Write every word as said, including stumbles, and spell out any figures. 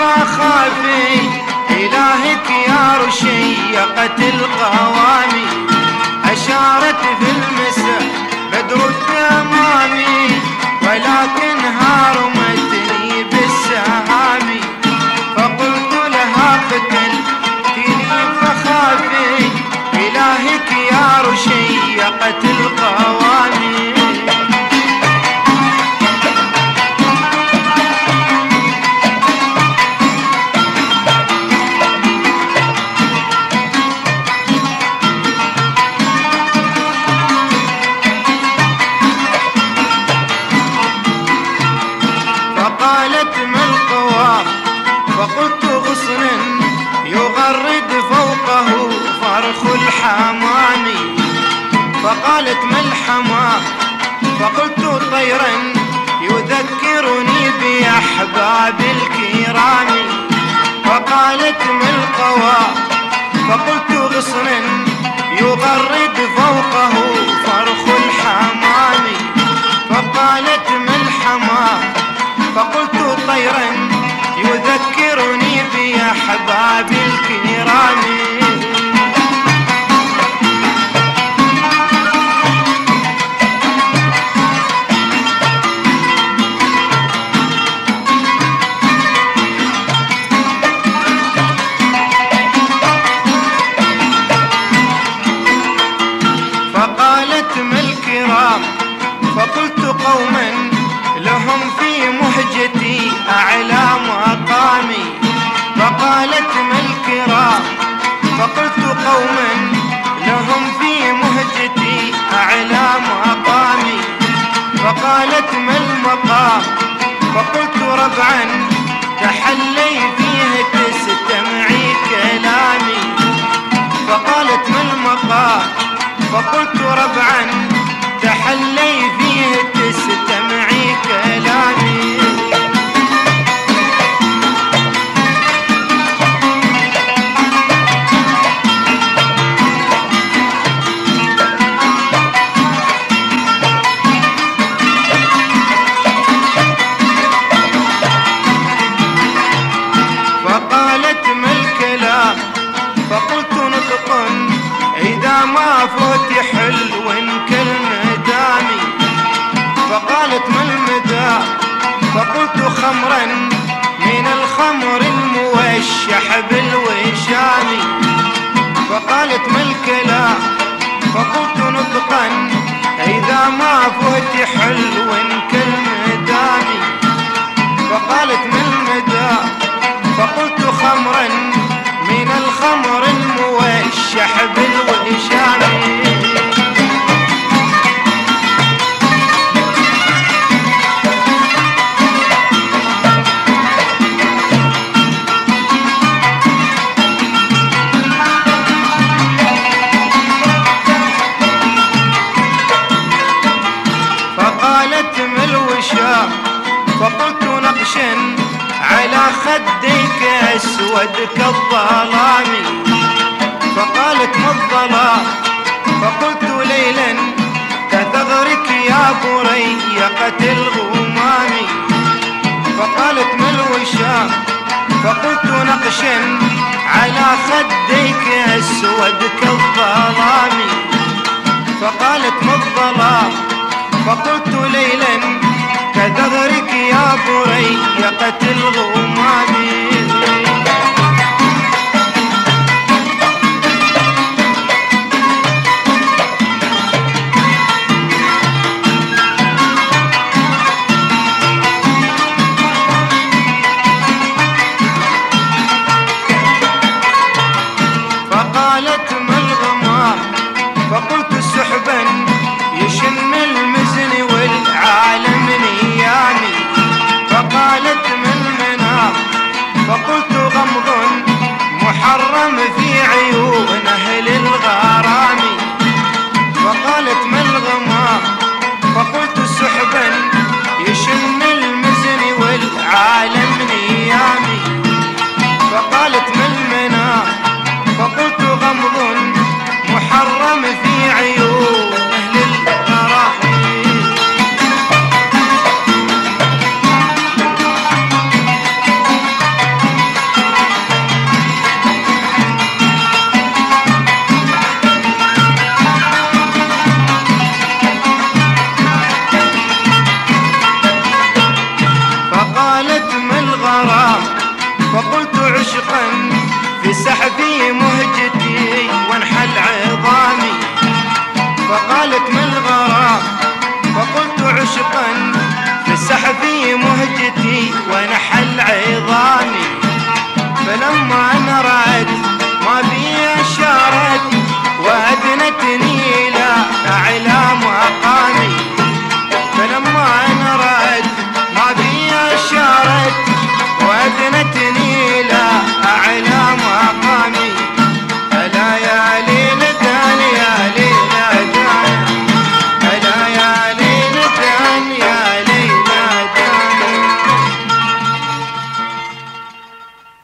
خافي إلهك يا رشيقة القوامي، أشارت في المساء بدر التمامي ولكنها رمتني بالسهام، فقلت لها قتلتني فخافي إلهك يا رشيقة القوامي. فقالت ما القوام، فقلت غصن يغرد فوقه فرخ الحمام، فقالت ما الحمام، فقلت طيرا يذكرني بأحباب الكرام، فقالت ما القوام، فقلت غصن يغرد فوقه فرخ الحمام، فقالت ما الحمام، فقلت طيرا يذكرني بأحباب الكرام. فقالت ما الكرام، فقلت قوما لهم في مهجتي أعلى مقامي، فقالت ما الكرام، فقلت قوما لهم في مهجتي أعلى مقامي، فقالت ما المقام، فقلت ربعا تحلي فيه تستمعي كلامي، فقالت ما المقام، فقلت ربعا تحلي فيه تستمعي كلامي. فقالت ما الكلام، فقلت نطق إذا ما فتح حلو كالمدامي، فقالت ما المدام، فقلت خمرا من الخمر الموشح بالوشام، فقالت ما الكلام، فقلت نطقا إذا ما فتح حلو كالمدام، فقالت ما المدام، فقلت خمرا من الخمر الموشح بالوشام. فقالت ما الوشام، فقلت نقشا على خديك أسود كالظلام، فقالت ما الظلام، فقلت ليلا كثغرك يا بريقة الغمام، فقالت ما الوشام، فقلت نقشا على خديك أسود كالظلام، فقالت ما الظلام، فقلت ليلا كثغرك يا بريقة الغمام. فقالت ما الغمام، فقلت